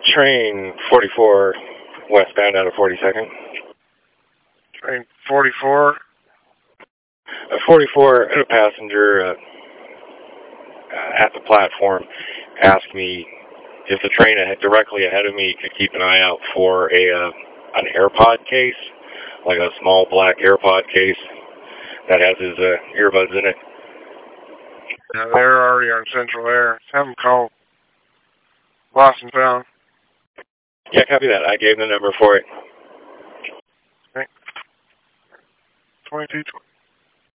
Train 44 westbound out of 42nd. Train 44? 44, a passenger at the platform asked me if the train directly ahead of me could keep an eye out for an AirPod case, like a small black AirPod case that has his earbuds in it. Yeah, they're already on Central Air. Have them call Lost and Found. Yeah, copy that. I gave the number for it. Okay. 2220.